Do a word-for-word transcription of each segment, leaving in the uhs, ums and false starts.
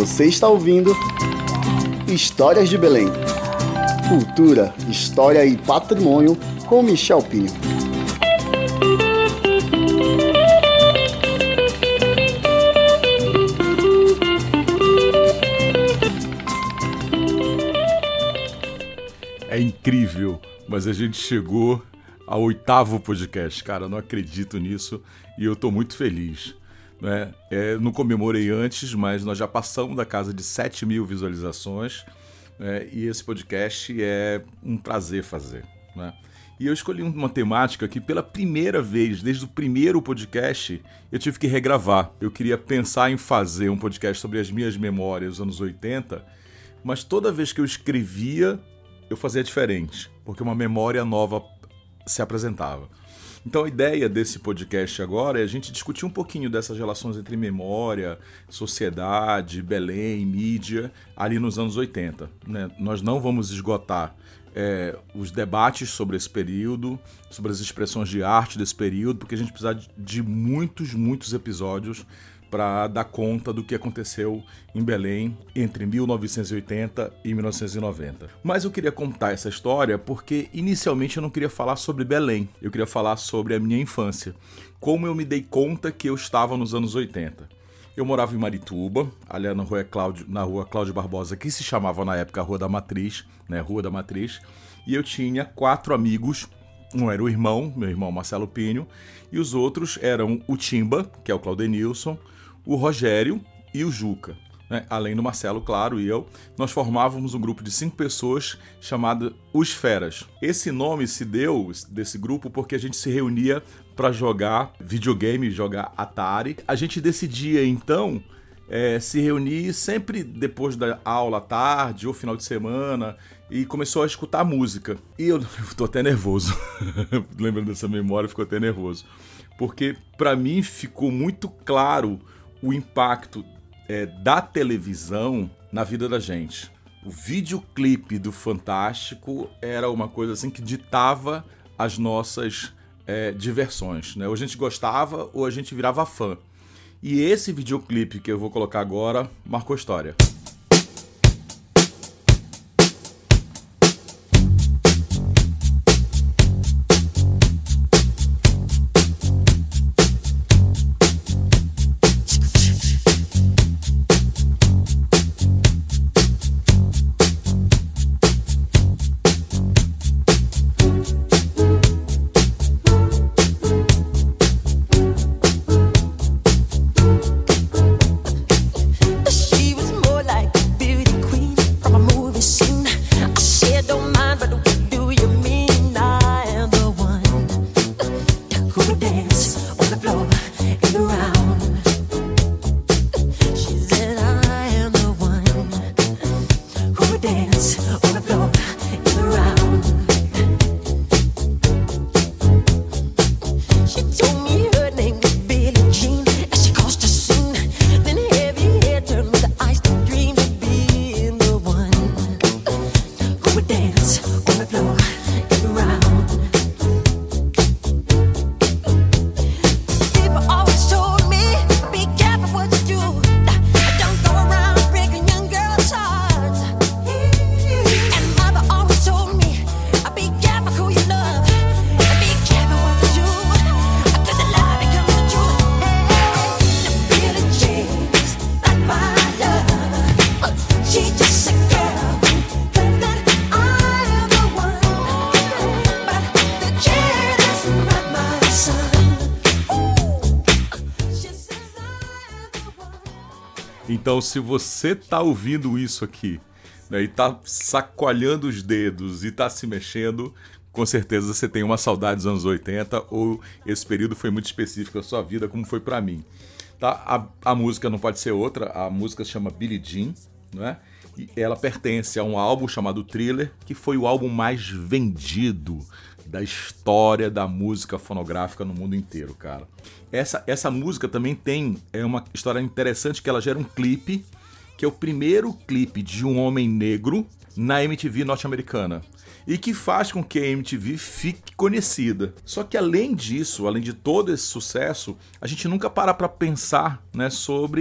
Você está ouvindo Histórias de Belém. Cultura, história e patrimônio com Michel Pinho. É incrível, mas a gente chegou ao oitavo podcast, cara, não acredito nisso e eu tô muito feliz. Né? É, não comemorei antes, mas nós já passamos da casa de sete mil visualizações, né? E esse podcast é um prazer fazer. Né? E eu escolhi uma temática que pela primeira vez, desde o primeiro podcast, eu tive que regravar. Eu queria pensar em fazer um podcast sobre as minhas memórias dos anos oitenta, mas toda vez que eu escrevia, eu fazia diferente, porque uma memória nova se apresentava. Então a ideia desse podcast agora é a gente discutir um pouquinho dessas relações entre memória, sociedade, Belém, mídia, ali nos anos oitenta. Né? Nós não vamos esgotar é, os debates sobre esse período, sobre as expressões de arte desse período, porque a gente precisa de muitos, muitos episódios para dar conta do que aconteceu em Belém entre mil novecentos e oitenta e mil novecentos e noventa. Mas eu queria contar essa história porque inicialmente eu não queria falar sobre Belém, eu queria falar sobre a minha infância, como eu me dei conta que eu estava nos anos oitenta. Eu morava em Marituba, ali na rua Cláudio, na rua Cláudio Barbosa, que se chamava na época Rua da Matriz, né, Rua da Matriz, e eu tinha quatro amigos. Um era o irmão, meu irmão Marcelo Pinho, e os outros eram o Timba, que é o Claudenilson, o Rogério e o Juca. Né? Além do Marcelo, claro, e eu, nós formávamos um grupo de cinco pessoas chamado Os Feras. Esse nome se deu desse grupo porque a gente se reunia para jogar videogame, jogar Atari. A gente decidia, então, é, se reunir sempre depois da aula à tarde ou final de semana e começou a escutar música. E eu, eu tô até nervoso. Lembrando dessa memória, ficou até nervoso. Porque, para mim, ficou muito claro o impacto é, da televisão na vida da gente. O videoclipe do Fantástico era uma coisa assim que ditava as nossas é, diversões. Né? Ou a gente gostava ou a gente virava fã. E esse videoclipe que eu vou colocar agora marcou história. Então, se você tá ouvindo isso aqui, né, e tá sacoalhando os dedos e tá se mexendo, com certeza você tem uma saudade dos anos oitenta ou esse período foi muito específico da sua vida, como foi pra mim. Tá? A, a música não pode ser outra, a música se chama Billie Jean, né? E ela pertence a um álbum chamado Thriller, que foi o álbum mais vendido da história da música fonográfica no mundo inteiro, cara. Essa, essa música também tem é uma história interessante, que ela gera um clipe, que é o primeiro clipe de um homem negro na M T V norte-americana. E que faz com que a M T V fique conhecida. Só que além disso, além de todo esse sucesso, a gente nunca para para pensar, né, sobre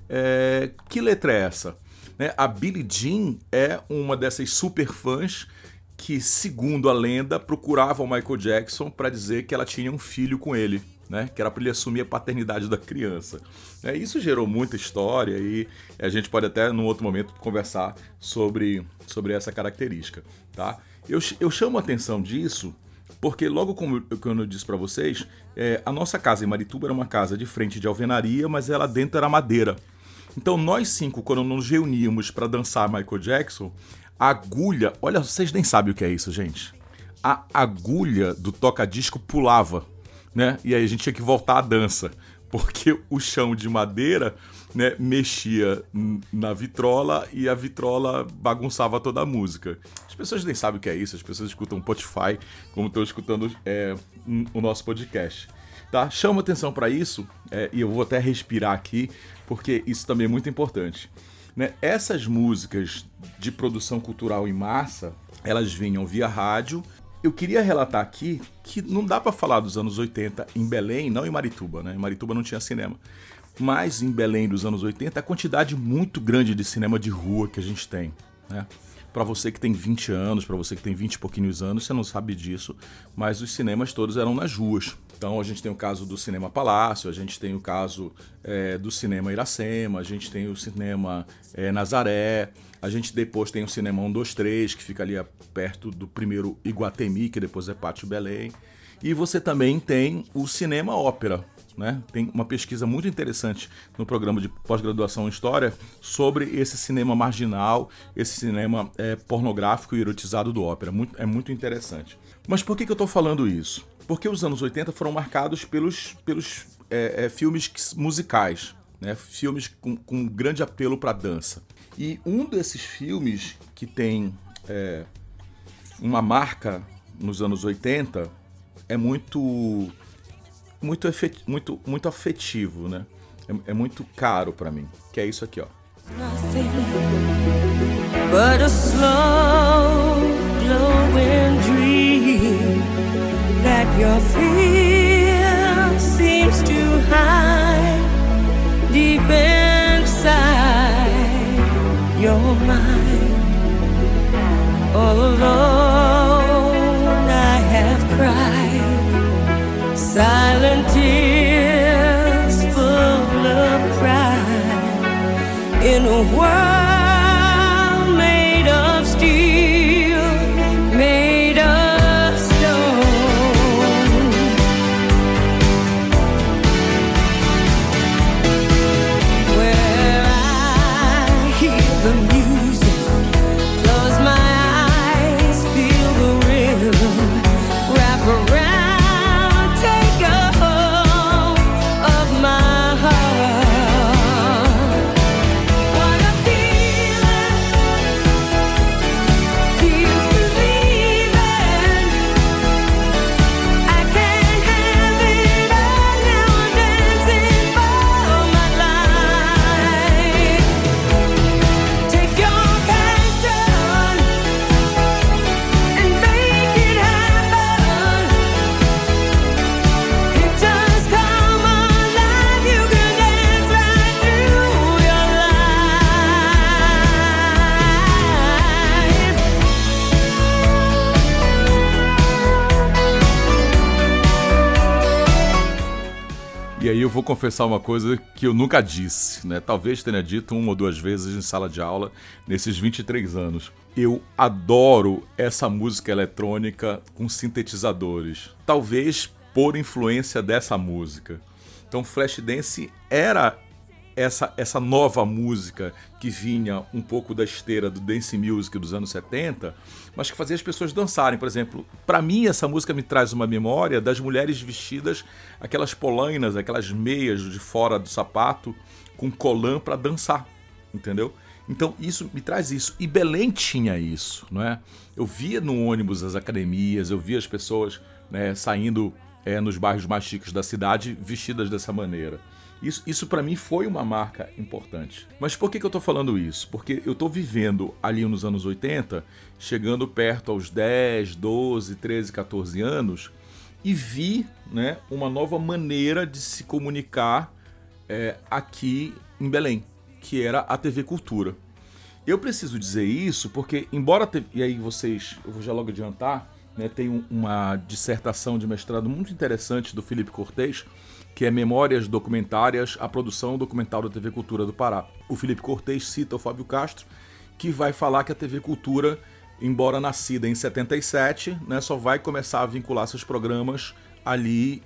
é, que letra é essa? Né? A Billie Jean é uma dessas super fãs que, segundo a lenda, procurava o Michael Jackson para dizer que ela tinha um filho com ele, né? Que era para ele assumir a paternidade da criança. É, isso gerou muita história e a gente pode até, num outro momento, conversar sobre, sobre essa característica. Tá? Eu, eu chamo a atenção disso porque, logo como eu, como eu disse para vocês, é, a nossa casa em Marituba era uma casa de frente de alvenaria, mas ela dentro era madeira. Então nós cinco, quando nos reuníamos para dançar Michael Jackson, a agulha... Olha, vocês nem sabem o que é isso, gente. A agulha do toca-disco pulava, né? E aí a gente tinha que voltar à dança, porque o chão de madeira, né, mexia na vitrola e a vitrola bagunçava toda a música. As pessoas nem sabem o que é isso, as pessoas escutam Spotify como estão escutando é, o nosso podcast. Tá? Chama atenção para isso, é, e eu vou até respirar aqui, porque isso também é muito importante. Né? Essas músicas de produção cultural em massa, elas vinham via rádio. Eu queria relatar aqui que não dá para falar dos anos oitenta em Belém, não em Marituba, né? Em Marituba não tinha cinema. Mas em Belém dos anos oitenta, a quantidade muito grande de cinema de rua que a gente tem, né? Para você que tem vinte anos, para você que tem vinte e pouquinhos anos, você não sabe disso, mas os cinemas todos eram nas ruas. Então a gente tem o caso do Cinema Palácio, a gente tem o caso é, do Cinema Iracema, a gente tem o Cinema é, Nazaré, a gente depois tem o Cinema um dois três, que fica ali perto do primeiro Iguatemi, que depois é Pátio Belém. E você também tem o Cinema Ópera, né? Tem uma pesquisa muito interessante no programa de pós-graduação em História sobre esse cinema marginal, esse cinema é, pornográfico e erotizado do ópera. Muito, é muito interessante. Mas por que, que eu estou falando isso? Porque os anos oitenta foram marcados pelos, pelos é, é, filmes musicais, né? Filmes com, com grande apelo para dança. E um desses filmes que tem é, uma marca nos anos oitenta é muito, muito, efet, muito, muito afetivo, né? É, é muito caro para mim, que é isso aqui, ó. Nothing but a slow glowing dream that your fear seems to hide deep inside your mind. All alone I have cried silent tears full of pride in a world made of steel, made of stone. Where I hear the music, close my eyes, feel the rhythm, wrap around, take a hold of my heart. What a feeling, feels believing. I can't have it all now, I'm dancing for my life. Take your passion and make it happen. Pictures come alive, you can dance right through your life. E aí eu vou confessar uma coisa que eu nunca disse, né? Talvez tenha dito uma ou duas vezes em sala de aula nesses vinte e três anos. Eu adoro essa música eletrônica com sintetizadores. Talvez por influência dessa música. Então Flashdance era essa, essa nova música que vinha um pouco da esteira do dance music dos anos setenta, mas que fazia as pessoas dançarem. Por exemplo, para mim essa música me traz uma memória das mulheres vestidas aquelas polainas, aquelas meias de fora do sapato com colã para dançar, entendeu? Então isso me traz isso. E Belém tinha isso, não é? Eu via no ônibus as academias, eu via as pessoas, né, saindo é, nos bairros mais chiques da cidade vestidas dessa maneira. Isso, isso para mim foi uma marca importante. Mas por que, que eu tô falando isso? Porque eu tô vivendo ali nos anos oitenta, chegando perto aos dez, doze, treze, quatorze anos, e vi, né, uma nova maneira de se comunicar é, aqui em Belém. que era a T V Cultura. Eu preciso dizer isso porque, embora... Te... E aí vocês, eu vou já logo adiantar, né, tem uma dissertação de mestrado muito interessante do Felipe Cortez, que é Memórias Documentárias, a produção documental da T V Cultura do Pará. O Felipe Cortez cita o Fábio Castro, que vai falar que a T V Cultura, embora nascida em setenta e sete, né, só vai começar a vincular seus programas ali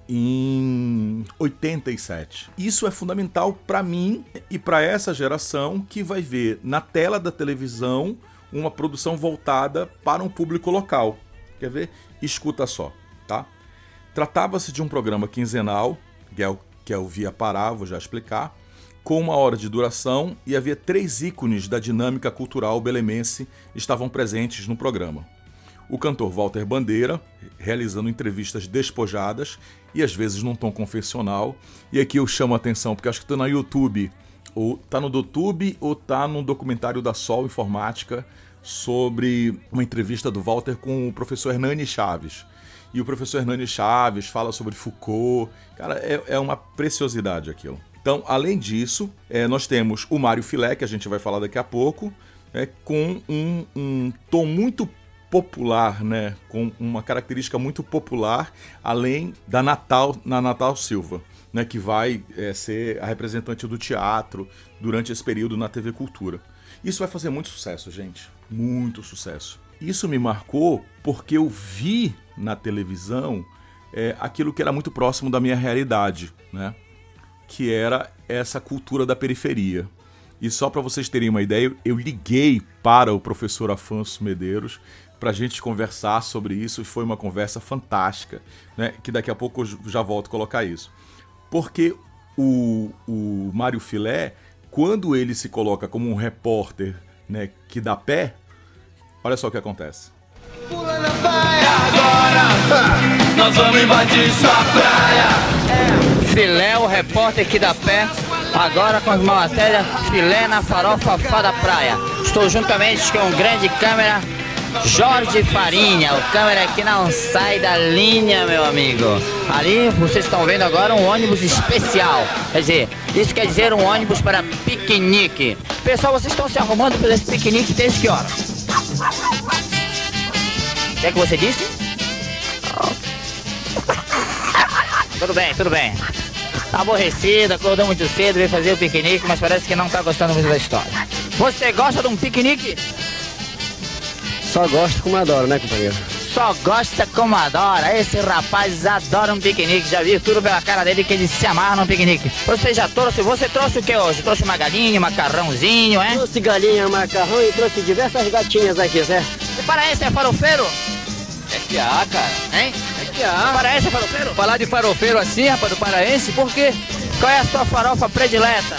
em oitenta e sete. Isso é fundamental para mim e para essa geração que vai ver na tela da televisão uma produção voltada para um público local. Quer ver? Escuta só, tá? Tratava-se de um programa quinzenal, que é o, que é o Via Pará, vou já explicar, com uma hora de duração, e havia três ícones da dinâmica cultural belemense estavam presentes no programa. O cantor Walter Bandeira, realizando entrevistas despojadas e às vezes num tom confessional. E aqui eu chamo a atenção, porque acho que está no YouTube, ou tá no YouTube ou tá no documentário da Sol Informática sobre uma entrevista do Walter com o professor Hernani Chaves. E o professor Hernani Chaves fala sobre Foucault. Cara, é, é uma preciosidade aquilo. Então, além disso, é, nós temos o Mário Filé, que a gente vai falar daqui a pouco, é, com um, um tom muito popular, né, com uma característica muito popular, além da Natal, na Natal Silva, né, que vai é, ser a representante do teatro durante esse período na T V Cultura. Isso vai fazer muito sucesso, gente, muito sucesso. Isso me marcou porque eu vi na televisão é, aquilo que era muito próximo da minha realidade, né, que era essa cultura da periferia. E só para vocês terem uma ideia, eu liguei para o professor Afonso Medeiros para a gente conversar sobre isso, e foi uma conversa fantástica, né? Que daqui a pouco eu já volto a colocar isso. Porque o, o Mário Filé, quando ele se coloca como um repórter, né, que dá pé, olha só o que acontece. Pula na praia agora, nós vamos invadir sua praia. É, Filé, o repórter que dá pé, agora com uma matéria, Filé na farofa fá da praia. Estou juntamente com um grande câmera, Jorge Farinha, o câmera que não sai da linha, meu amigo. Ali vocês estão vendo agora um ônibus especial. Quer dizer, isso quer dizer um ônibus para piquenique. Pessoal, vocês estão se arrumando para esse piquenique desde que hora? O que é que você disse? Tudo bem, tudo bem. Tá aborrecido, acordou muito cedo, veio fazer o piquenique, mas parece que não tá gostando muito da história. Você gosta de um piquenique? Só gosto como adoro, né, companheiro? Só gosta como adora. Esse rapaz adora um piquenique. Já vi tudo pela cara dele que ele se amarra num piquenique. Você já trouxe? Você trouxe o que hoje? Trouxe uma galinha, um macarrãozinho, é? Trouxe galinha, macarrão e trouxe diversas gatinhas aqui, Zé. E paraense é farofeiro? É que há, cara. Hein? É que há. Paraense é farofeiro? Falar de farofeiro assim, rapaz, do paraense, por quê? Qual é a sua farofa predileta?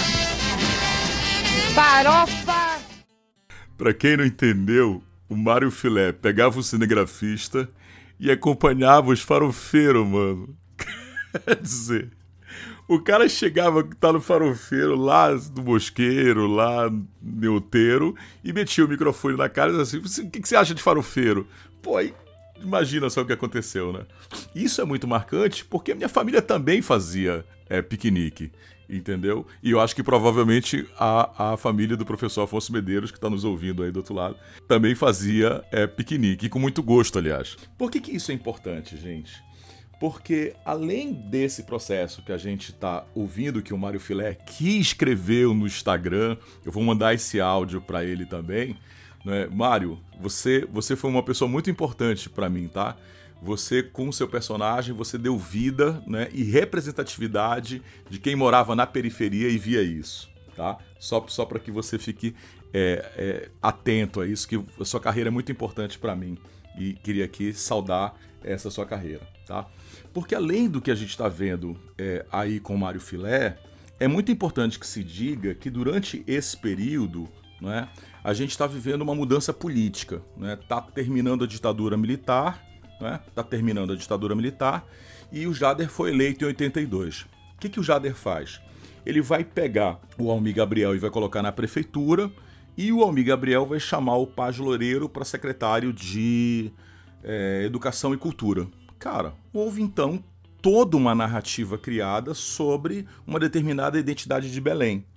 Farofa! Pra quem não entendeu, o Mário Filé pegava o cinegrafista e acompanhava os farofeiros, mano. Quer dizer, o cara chegava que tá no farofeiro, lá do Mosqueiro, lá no Outeiro, e metia o microfone na cara e dizia assim, o que você acha de farofeiro? Pô, aí imagina só o que aconteceu, né? Isso é muito marcante porque a minha família também fazia é, piquenique. Entendeu? E eu acho que provavelmente a, a família do professor Afonso Medeiros, que está nos ouvindo aí do outro lado, também fazia é, piquenique, e com muito gosto, aliás. Por que que isso é importante, gente? Porque além desse processo que a gente está ouvindo, que o Mário Filé que escreveu no Instagram, eu vou mandar esse áudio para ele também, né? Mário, você, você foi uma pessoa muito importante para mim, tá? Você, com o seu personagem, você deu vida, né, e representatividade de quem morava na periferia e via isso, tá? Só, só para que você fique é, é, atento a isso, que a sua carreira é muito importante para mim. E queria aqui saudar essa sua carreira, tá? Porque além do que a gente está vendo é, aí com o Mário Filé, é muito importante que se diga que durante esse período, né, a gente está vivendo uma mudança política, né? Tá terminando a ditadura militar, está terminando a ditadura militar, e o Jader foi eleito em oitenta e dois. O que, que o Jader faz? Ele vai pegar o Almir Gabriel e vai colocar na prefeitura, e o Almir Gabriel vai chamar o Paz Loureiro para secretário de é, Educação e Cultura. Cara, houve então toda uma narrativa criada sobre uma determinada identidade de Belém.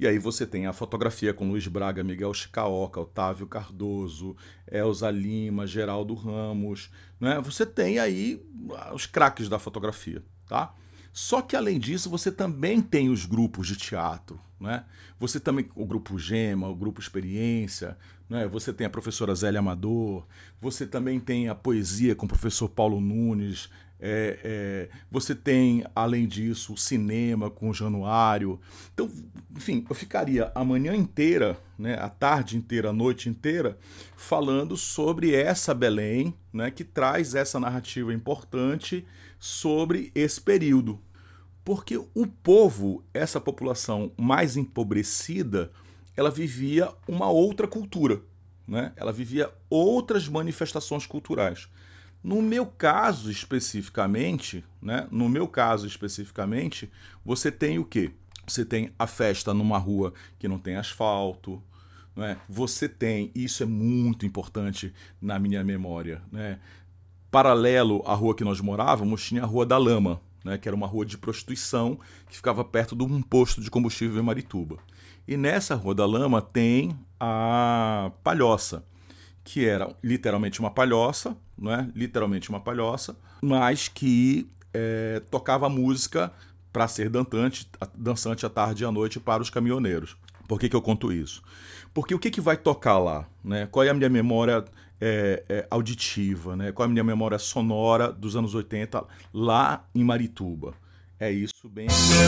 E aí você tem a fotografia com Luiz Braga, Miguel Chicaoca, Otávio Cardoso, Elza Lima, Geraldo Ramos, né? Você tem aí os craques da fotografia, tá? Só que além disso você também tem os grupos de teatro, né? Você também, o grupo Gema, o grupo Experiência, né? Você tem a professora Zélia Amador, você também tem a poesia com o professor Paulo Nunes, É, é, você tem, além disso, o cinema com o Januário. Então, enfim, eu ficaria a manhã inteira, né, a tarde inteira, a noite inteira, falando sobre essa Belém, né, que traz essa narrativa importante sobre esse período. Porque o povo, essa população mais empobrecida, ela vivia uma outra cultura, né? Ela vivia outras manifestações culturais. No meu caso especificamente, né? No meu caso especificamente, você tem o quê? Você tem a festa numa rua que não tem asfalto, né? Você tem, isso é muito importante na minha memória, né? Paralelo à rua que nós morávamos, tinha a Rua da Lama, né? Que era uma rua de prostituição que ficava perto de um posto de combustível em Marituba. E nessa Rua da Lama tem a Palhoça, que era literalmente uma palhoça, né? Literalmente uma palhoça, mas que é, tocava música para ser dançante, dançante à tarde e à noite para os caminhoneiros. Por que que eu conto isso? Porque o que, que vai tocar lá, né? Qual é a minha memória é, é, auditiva, né? Qual é a minha memória sonora dos anos oitenta lá em Marituba? É isso bem...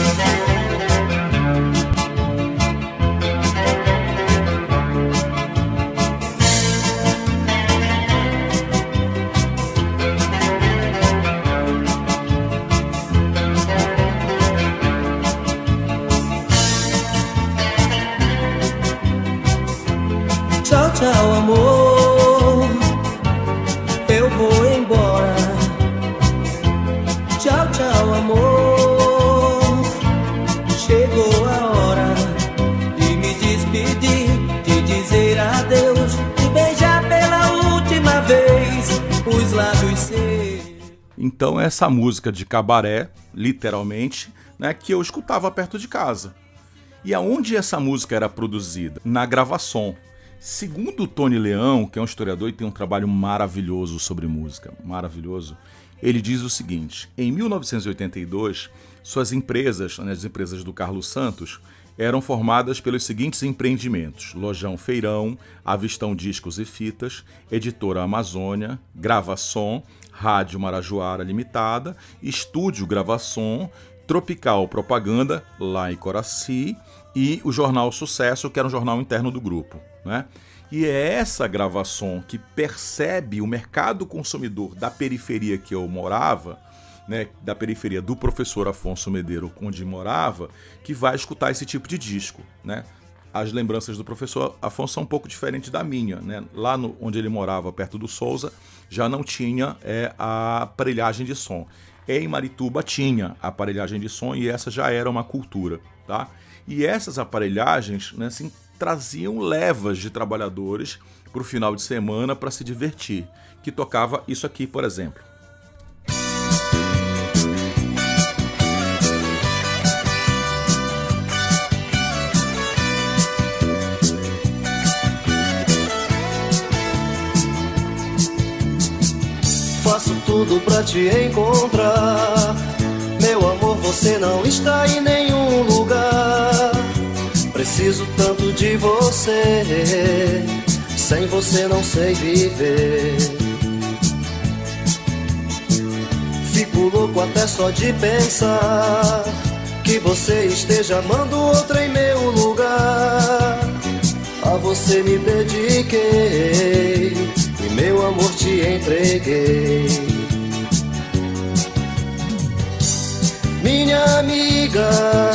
Tchau, amor, eu vou embora. Tchau, tchau, amor, chegou a hora de me despedir, de dizer adeus, de beijar pela última vez os lábios seus. Então essa música de cabaré, literalmente, né, que eu escutava perto de casa. E aonde essa música era produzida? Na Gravação. Segundo o Tony Leão, que é um historiador e tem um trabalho maravilhoso sobre música, maravilhoso, ele diz o seguinte: em mil novecentos e oitenta e dois, suas empresas, né, as empresas do Carlos Santos, eram formadas pelos seguintes empreendimentos: Lojão Feirão, Avistão Discos e Fitas, Editora Amazônia, Gravação, Rádio Marajoara Limitada, Estúdio Gravação, Tropical Propaganda, lá em Coraci, e o Jornal Sucesso, que era um jornal interno do grupo, né? E é essa Gravação que percebe o mercado consumidor da periferia que eu morava, né, da periferia do professor Afonso Medeiro, onde morava, que vai escutar esse tipo de disco, né? As lembranças do professor Afonso são um pouco diferentes da minha, né? Lá no, onde ele morava, perto do Souza, já não tinha é, a aparelhagem de som. Em Marituba tinha a aparelhagem de som e essa já era uma cultura, tá? E essas aparelhagens, né, assim, traziam levas de trabalhadores para o final de semana para se divertir, que tocava isso aqui, por exemplo. Faço tudo pra te encontrar, meu amor, você não está em nenhum lugar. Preciso tanto de você, sem você não sei viver. Fico louco até só de pensar que você esteja amando outra em meu lugar. A você me dediquei e meu amor te entreguei. Minha amiga,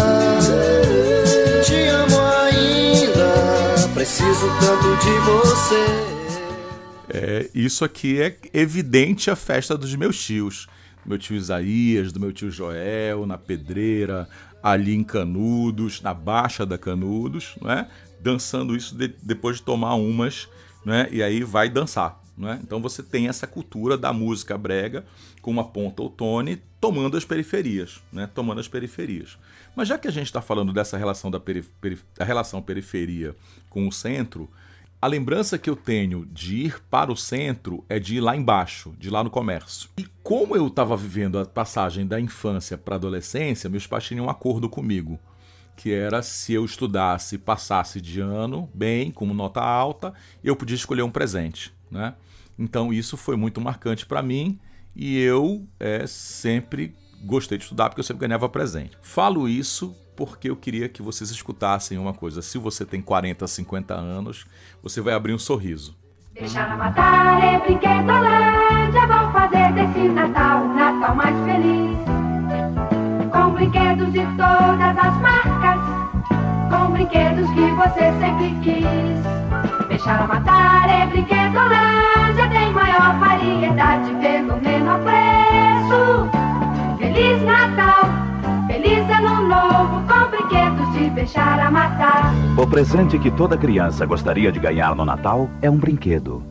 te amo ainda, preciso tanto de você. É, isso aqui é evidente a festa dos meus tios. Do meu tio Isaías, do meu tio Joel, na Pedreira, ali em Canudos, na Baixa da Canudos, né? Dançando isso de, depois de tomar umas, né? E aí vai dançar, Não é? Então você tem essa cultura da música brega com uma ponta outone tomando as periferias, né? Tomando as periferias. Mas já que a gente está falando dessa relação da, perif- perif- da relação periferia com o centro, a lembrança que eu tenho de ir para o centro é de ir lá embaixo, de ir lá no comércio. E como eu estava vivendo a passagem da infância para a adolescência, meus pais tinham um acordo comigo, que era se eu estudasse e passasse de ano bem, com nota alta, eu podia escolher um presente, né? Então isso foi muito marcante para mim e eu é, sempre gostei de estudar porque eu sempre ganhava presente. Falo isso porque eu queria que vocês escutassem uma coisa. Se você tem quarenta, cinquenta anos, você vai abrir um sorriso. Deixar matar é brinquedolândia, vou fazer desse Natal o Natal mais feliz. Com brinquedos de todas as marcas, com brinquedos que você sempre quis. Deixar matar é brinquedolândia, tem maior variedade pelo menor preço. Feliz Natal, feliz Ano Novo, com brinquedos de deixar a matar. O presente que toda criança gostaria de ganhar no Natal é um brinquedo.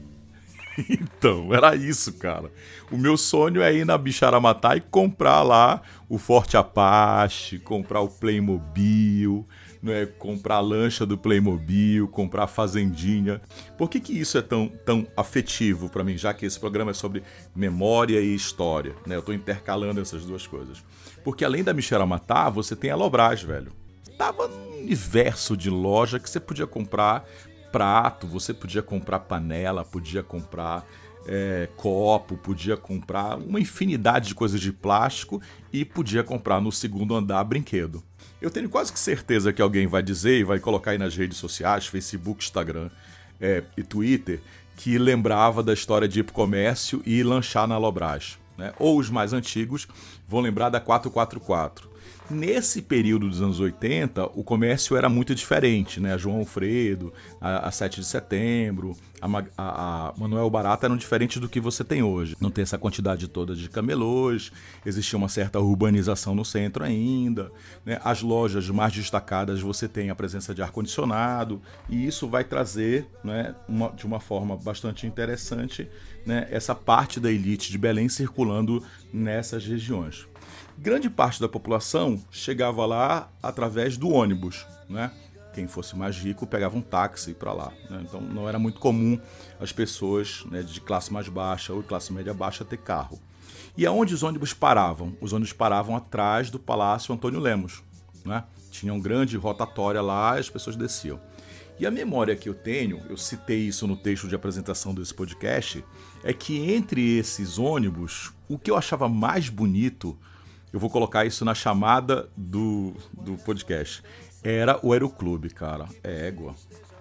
Então, era isso, cara. O meu sonho é ir na Bicharamatá e comprar lá o Forte Apache, comprar o Playmobil, né? Comprar a lancha do Playmobil, comprar a fazendinha. Por que que isso é tão, tão afetivo para mim, já que esse programa é sobre memória e história, né? Eu tô intercalando essas duas coisas. Porque além da Bicharamatá, você tem a Lobras, velho. Tava num universo de loja que você podia comprar prato, você podia comprar panela, podia comprar é, copo, podia comprar uma infinidade de coisas de plástico e podia comprar no segundo andar brinquedo. Eu tenho quase que certeza que alguém vai dizer e vai colocar aí nas redes sociais, Facebook, Instagram é, e Twitter, que lembrava da história de ir pro comércio e lanchar na Lobras, né? Ou os mais antigos vão lembrar da quatrocentos e quarenta e quatro. Nesse período dos anos oitenta, o comércio era muito diferente, né? A João Alfredo, a, a sete de setembro, a, a, a Manuel Barata eram diferentes do que você tem hoje. Não tem essa quantidade toda de camelôs, existia uma certa urbanização no centro ainda, né? As lojas mais destacadas você tem a presença de ar-condicionado, e isso vai trazer, né, uma, de uma forma bastante interessante, né, essa parte da elite de Belém circulando nessas regiões. Grande parte da população chegava lá através do ônibus, né? Quem fosse mais rico pegava um táxi para lá, né? Então não era muito comum as pessoas, né, de classe mais baixa ou classe média baixa ter carro. E aonde os ônibus paravam? Os ônibus paravam atrás do Palácio Antônio Lemos, né? Tinha um grande rotatória lá e as pessoas desciam. E a memória que eu tenho, eu citei isso no texto de apresentação desse podcast, é que entre esses ônibus, o que eu achava mais bonito, eu vou colocar isso na chamada do, do podcast, era o Aeroclube, cara. É égua.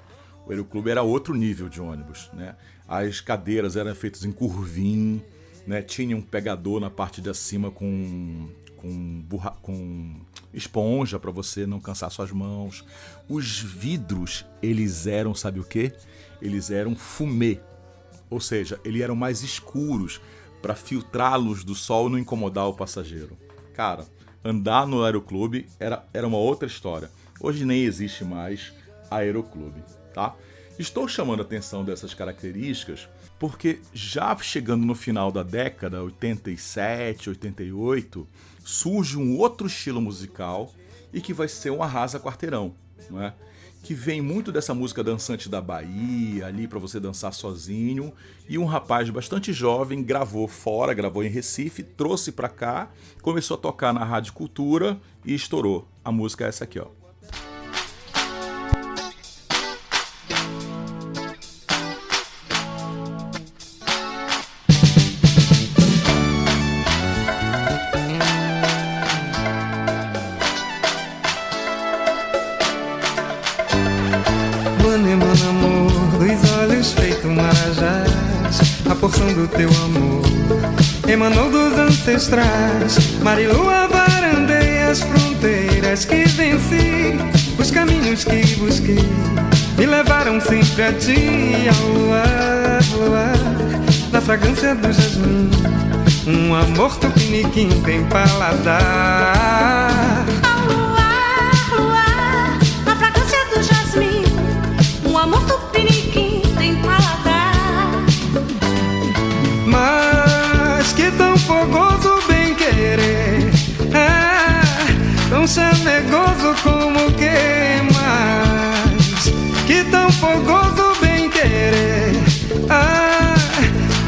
O Aeroclube era outro nível de ônibus, né? As cadeiras eram feitas em curvim, né? Tinha um pegador na parte de cima com, com, burra, com esponja para você não cansar suas mãos. Os vidros, eles eram, sabe o quê? Eles eram fumê, ou seja, eles eram mais escuros para filtrar a luz do sol e não incomodar o passageiro. Cara, andar no Aeroclube era, era uma outra história. Hoje nem existe mais Aeroclube, tá? Estou chamando a atenção dessas características porque já chegando no final da década, oitenta e sete, oitenta e oito, surge um outro estilo musical e que vai ser um arrasa-quarteirão, não é? Que vem muito dessa música dançante da Bahia, ali para você dançar sozinho, e um rapaz bastante jovem gravou fora, gravou em Recife, trouxe para cá, começou a tocar na Rádio Cultura e estourou. A música é essa aqui, ó. A porção do teu amor emanou dos ancestrais. Marilua, varandei as fronteiras que venci. Os caminhos que busquei me levaram sempre a ti. Ao luar, luar, na fragrância do jasmim, um amor tupiniquim tem paladar. Ao luar, luar, na fragrância do jasmim, um amor tupiniquim tem paladar.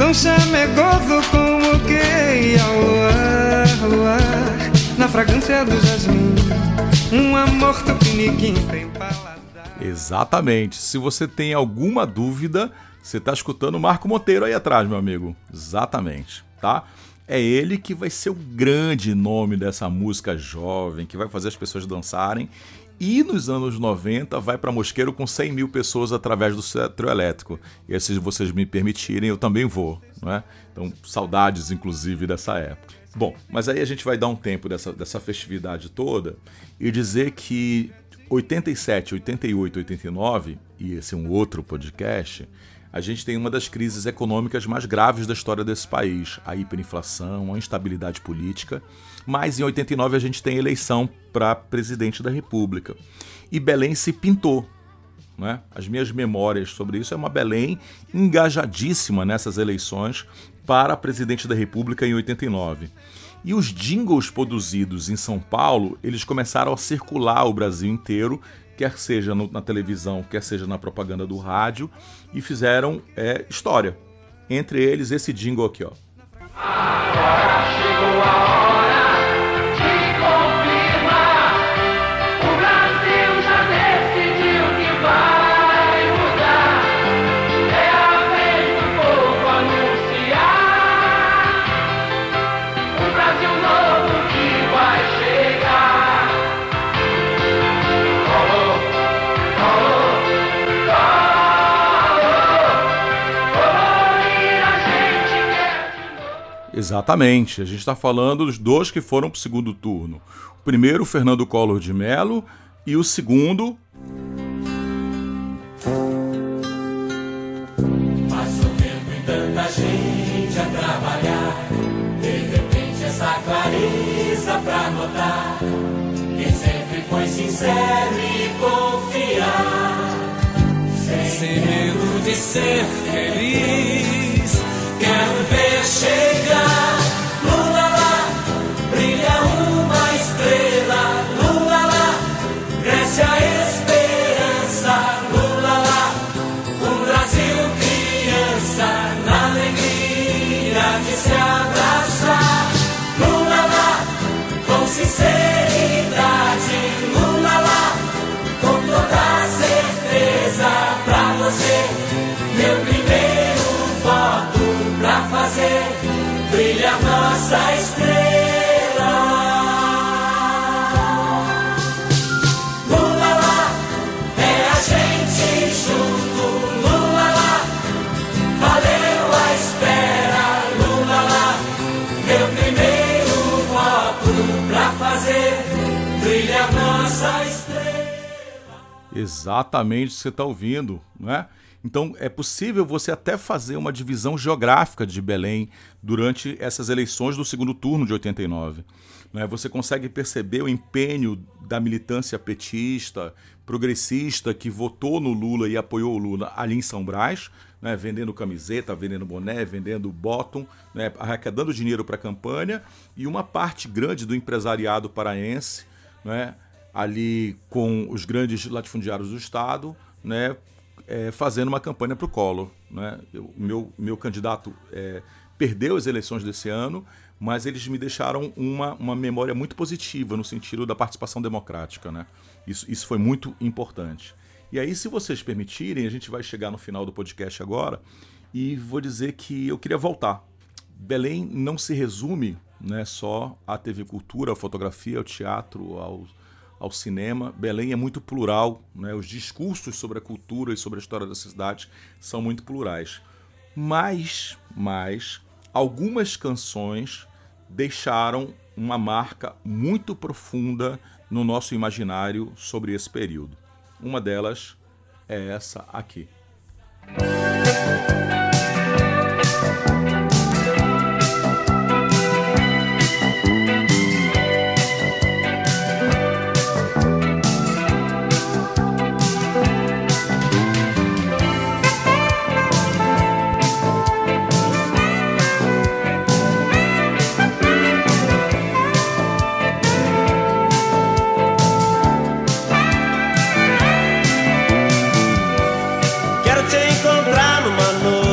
tão chamegoso como que ao luar, luar, na fragrância do jasmim, um amor tupiniquim tem paladar. Exatamente. Se você tem alguma dúvida, você está escutando o Marco Monteiro aí atrás, meu amigo. Exatamente, tá? É ele que vai ser o grande nome dessa música jovem, que vai fazer as pessoas dançarem. E nos anos noventa vai para Mosqueiro com cem mil pessoas através do trio elétrico. E aí, se vocês me permitirem, eu também vou, não é? Então, saudades, inclusive, dessa época. Bom, mas aí a gente vai dar um tempo dessa, dessa festividade toda e dizer que oitenta e sete, oitenta e oito, oitenta e nove, e esse é um outro podcast, a gente tem uma das crises econômicas mais graves da história desse país, a hiperinflação, a instabilidade política, mas em oitenta e nove a gente tem eleição para presidente da República. E Belém se pintou, né? As minhas memórias sobre isso é uma Belém engajadíssima nessas eleições para presidente da República em oitenta e nove. E os jingles produzidos em São Paulo, eles começaram a circular o Brasil inteiro, quer seja no, na televisão, quer seja na propaganda do rádio, e fizeram é, história. Entre eles, esse jingle aqui, ó. Agora chegou a hora de confirmar. O Brasil já decidiu que vai mudar. É a vez do povo anunciar um Brasil novo que vai chegar. Colou, colou, colou, colorir a gente quer de novo. Exatamente, a gente está falando dos dois que foram para o segundo turno. O primeiro, Fernando Collor de Mello, e o segundo... Passa o tempo e tanta gente a trabalhar, de repente essa clareza pra notar, quem sempre foi sincero e confiar, sem medo de ser feliz, quero ver chegar. Lula lá, brilha uma estrela. Lula lá, cresce a esperança. Lula lá, um Brasil criança, na alegria de se abraçar. Lula lá, com sinceridade. Lula lá, com toda certeza, pra você, meu primeiro voto, pra fazer brilhar nossa estrela. Lula lá, é a gente junto. Lula lá, valeu a espera. Lula lá, meu primeiro voto, pra fazer brilhar nossa estrela. Exatamente o que você está ouvindo, não é? Então é possível você até fazer uma divisão geográfica de Belém durante essas eleições do segundo turno de oitenta e nove. Né? Você consegue perceber o empenho da militância petista, progressista, que votou no Lula e apoiou o Lula ali em São Brás, né? Vendendo camiseta, vendendo boné, vendendo bottom, né? Arrecadando dinheiro para a campanha, e uma parte grande do empresariado paraense, né? Ali com os grandes latifundiários do Estado, né? É, fazendo uma campanha para o Collor. Né? O meu, meu candidato é, perdeu as eleições desse ano, mas eles me deixaram uma, uma memória muito positiva no sentido da participação democrática. Né? Isso, isso foi muito importante. E aí, se vocês permitirem, a gente vai chegar no final do podcast agora e vou dizer que eu queria voltar. Belém não se resume, né, só à T V Cultura, à fotografia, ao teatro, ao ao cinema. Belém é muito plural, né? Os discursos sobre a cultura e sobre a história da cidade são muito plurais. Mas, mas, algumas canções deixaram uma marca muito profunda no nosso imaginário sobre esse período. Uma delas é essa aqui. Quero te encontrar numa noite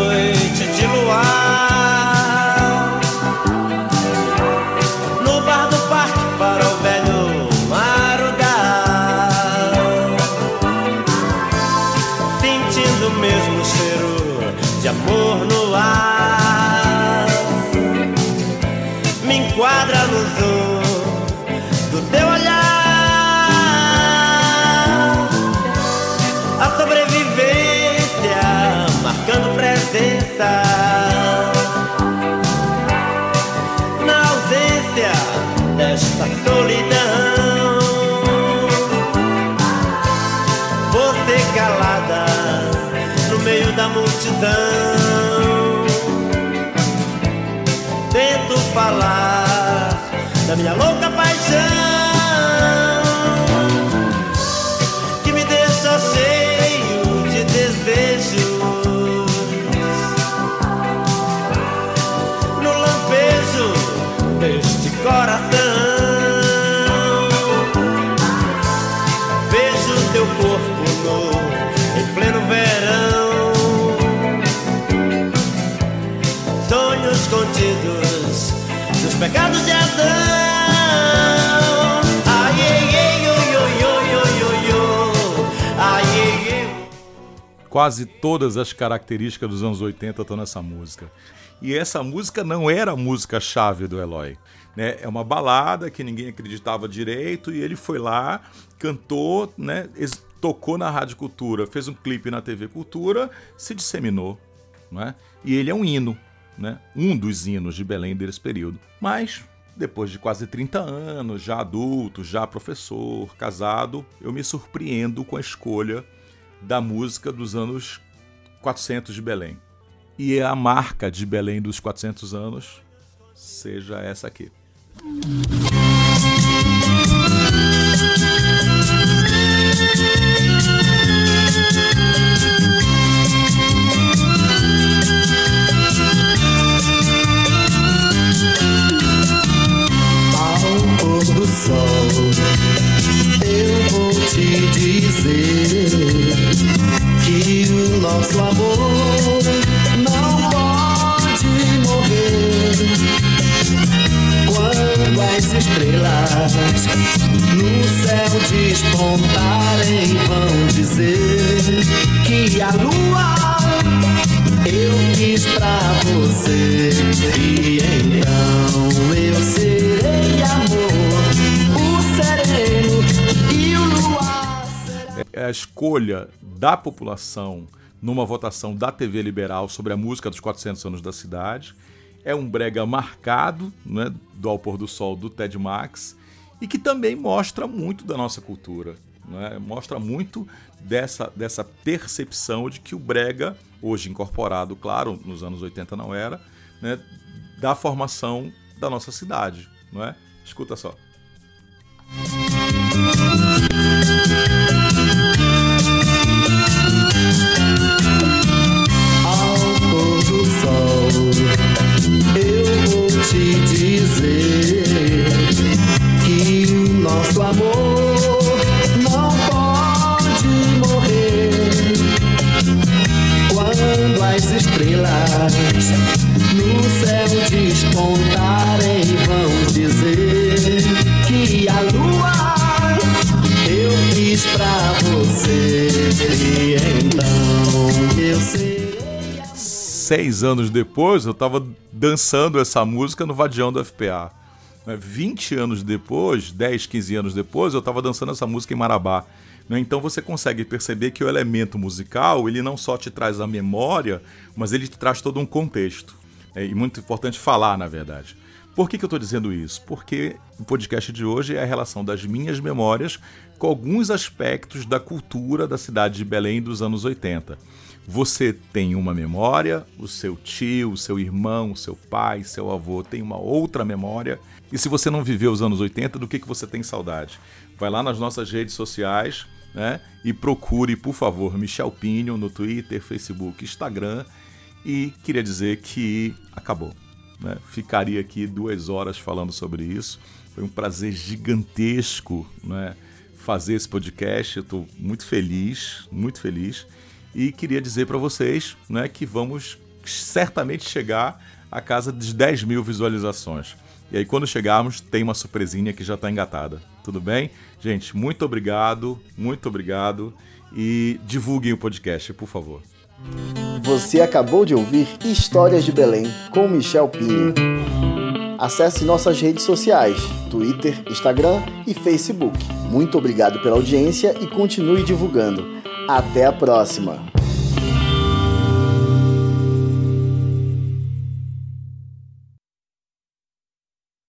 falar da minha louca paixão que me deixa cheio de desejos no lampejo deste coração. Vejo teu corpo nu em pleno verão, sonhos contidos dos pecados de Adão. Ai, ai, ai, oi, oi, oi, oi, oi, oi. Ai, ai, ai. Quase todas as características dos anos oitenta estão nessa música. E essa música não era a música-chave do Eloy, né? É uma balada que ninguém acreditava direito e ele foi lá, cantou, né? Tocou na Rádio Cultura, fez um clipe na T V Cultura, se disseminou, né? E ele é um hino, né? Um dos hinos de Belém desse período. Mas, depois de quase trinta anos, já adulto, já professor, casado, eu me surpreendo com a escolha da música dos anos quatrocentos de Belém. E a marca de Belém dos quatrocentos anos seja essa aqui. Ao pôr do sol eu vou te dizer que o nosso amor não pode morrer. Quando as estrelas no céu despontarem, vão dizer que a lua eu quis pra você. E então eu serei amor, o sereno e o luar será... É a escolha da população numa votação da T V Liberal sobre a música dos quatrocentos anos da cidade. É um brega marcado, né, do Ao Pôr do Sol do Ted Max, e que também mostra muito da nossa cultura, né? Mostra muito dessa, dessa percepção de que o brega, hoje incorporado, claro, nos anos oitenta não era, né, da formação da nossa cidade, não é? Escuta só. Ao pôr do sol eu vou te dizer que o nosso amor não pode morrer. Quando as estrelas no céu despontarem, vão dizer que a lua eu fiz pra você. E então eu sei. Seis anos depois, eu estava dançando essa música no Vadião do F P A. vinte anos depois, dez, quinze anos depois, eu estava dançando essa música em Marabá. Então você consegue perceber que o elemento musical, ele não só te traz a memória, mas ele te traz todo um contexto. É muito importante falar, na verdade. Por que que eu estou dizendo isso? Porque o podcast de hoje é a relação das minhas memórias com alguns aspectos da cultura da cidade de Belém dos anos oitenta. Você tem uma memória, o seu tio, o seu irmão, o seu pai, seu avô tem uma outra memória. E se você não viveu os anos oitenta, do que que você tem saudade? Vai lá nas nossas redes sociais, né, e procure, por favor, Michel Pinho no Twitter, Facebook, Instagram. E queria dizer que acabou, né? Ficaria aqui duas horas falando sobre isso. Foi um prazer gigantesco, né, fazer esse podcast. Eu estou muito feliz, muito feliz. E queria dizer para vocês, né, que vamos certamente chegar à casa de dez mil visualizações. E aí quando chegarmos tem uma surpresinha que já está engatada. Tudo bem? Gente, muito obrigado, muito obrigado. E divulguem o podcast, por favor. Você acabou de ouvir Histórias de Belém com Michel Pinho. Acesse nossas redes sociais, Twitter, Instagram e Facebook. Muito obrigado pela audiência e continue divulgando. Até a próxima!